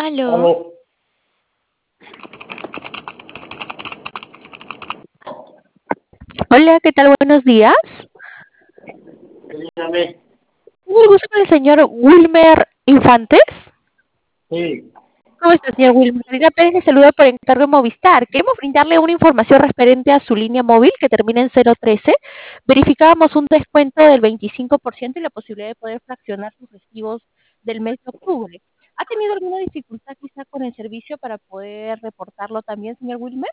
Aló. Aló, Hola, ¿qué tal? Buenos días. dígame. Tengo el gusto con el señor Wilmer Infantes. Sí, ¿Cómo está, señor Wilmer? Karina Pérez le saluda por encargo de Movistar. Queremos brindarle una información referente a su línea móvil que termina en 013. Verificábamos un descuento del 25% y la posibilidad de poder fraccionar sus recibos del mes de octubre. ¿Ha tenido alguna dificultad quizá con el servicio para poder reportarlo también, señor Wilmer?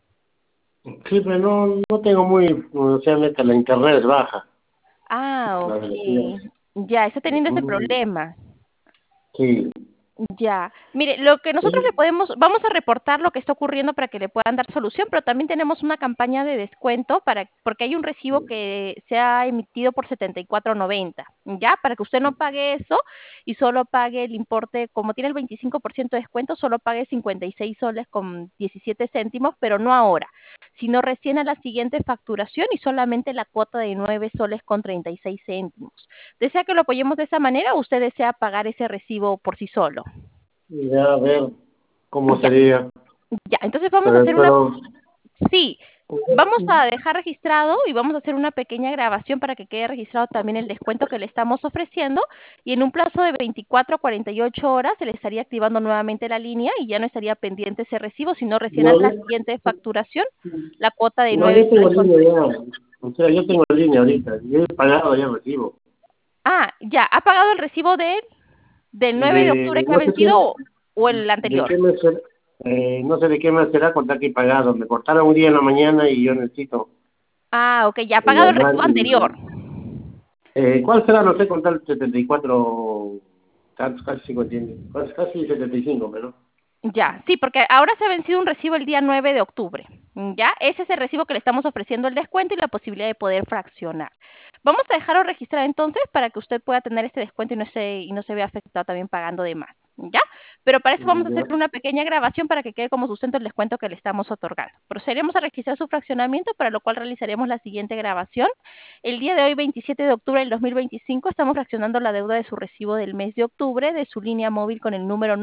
sí, pero no tengo muy, o sea, neta, la internet es baja, Ah, la ok. velocidad. Ya, está teniendo ese Ujú. problema. Sí, Ya, mire, lo que nosotros le sí, podemos, vamos a reportar lo que está ocurriendo para que le puedan dar solución, pero también tenemos una campaña de descuento porque hay un recibo que se ha emitido por 74.90, ya, para que usted no pague eso y solo pague el importe, como tiene el 25% de descuento, solo pague 56 soles con 17 céntimos, pero no ahora, sino recién a la siguiente facturación y solamente la cuota de 9 soles con 36 céntimos. ¿Desea que lo apoyemos de esa manera o usted desea pagar ese recibo por sí solo? ya a ver cómo Ya, sería. ya. Entonces vamos a Pero, hacer una, pero sí, vamos a dejar registrado y vamos a hacer una pequeña grabación para que quede registrado también el descuento que le estamos ofreciendo y en un plazo de 24 a 48 horas se le estaría activando nuevamente la línea y ya no estaría pendiente ese recibo, sino recién a no, la siguiente facturación la cuota de no, 9 yo tengo soles con línea 30. ya, o sea, yo tengo línea ahorita, yo he pagado ya el recibo. Ah, ya, ¿ha pagado el recibo del 9 de octubre que ha No sé qué, vencido o el de anterior? qué me será, no sé de qué me será contar que he pagado. Me cortaron un día en la mañana y yo necesito Ah, ok, ya ha pagado el llamar recibo anterior. y ¿cuál será? No sé contar 74, casi 50, casi 75, pero Ya, sí, porque ahora se ha vencido un recibo el día 9 de octubre. Ya, ese es el recibo que le estamos ofreciendo el descuento y la posibilidad de poder fraccionar. Vamos a dejarlo registrado entonces para que usted pueda tener este descuento y no se vea afectado también pagando de más. ¿Ya? Pero para eso vamos a hacer ya, una pequeña grabación para que quede como sustento el descuento que le estamos otorgando. Procederemos a registrar su fraccionamiento, para lo cual realizaremos la siguiente grabación. El día de hoy, 27 de octubre del 2025, estamos fraccionando la deuda de su recibo del mes de octubre de su línea móvil con el número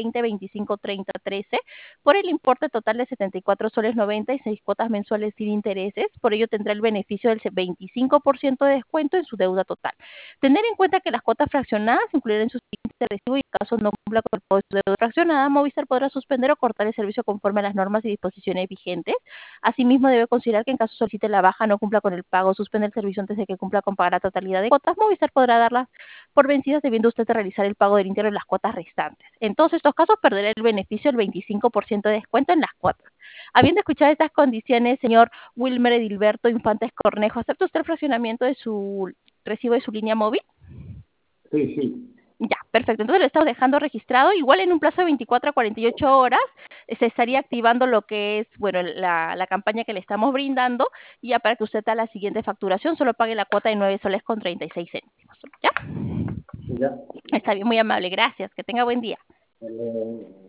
920253013 por el importe total de 74 soles 90 y 6 cuotas mensuales sin intereses. Por ello tendrá el beneficio del 25% de descuento en su deuda total. Tener en cuenta que las cuotas fraccionadas incluirán su siguiente recibo y en caso no cumpla con el pago de su deuda fraccionada, Movistar podrá suspender o cortar el servicio conforme a las normas y disposiciones vigentes. Asimismo, debe considerar que en caso solicite la baja, no cumpla con el pago, suspende el servicio antes de que cumpla con pagar la totalidad de cuotas, Movistar podrá darlas por vencidas debiendo usted realizar el pago del íntegro de las cuotas restantes. En todos estos casos, perderá el beneficio del 25% de descuento en las cuotas. Habiendo escuchado estas condiciones, señor Wilmer Edilberto Infantes Cornejo, ¿acepta usted el fraccionamiento de su recibo de su línea móvil? sí, sí, Ya, perfecto. Entonces lo estamos dejando registrado. Igual en un plazo de 24 a 48 horas se estaría activando lo que es, bueno, la campaña que le estamos brindando. Y ya para que usted a la siguiente facturación solo pague la cuota de 9 soles con 36 céntimos. ¿Ya? ya. Está bien, muy amable. Gracias. Que tenga buen día.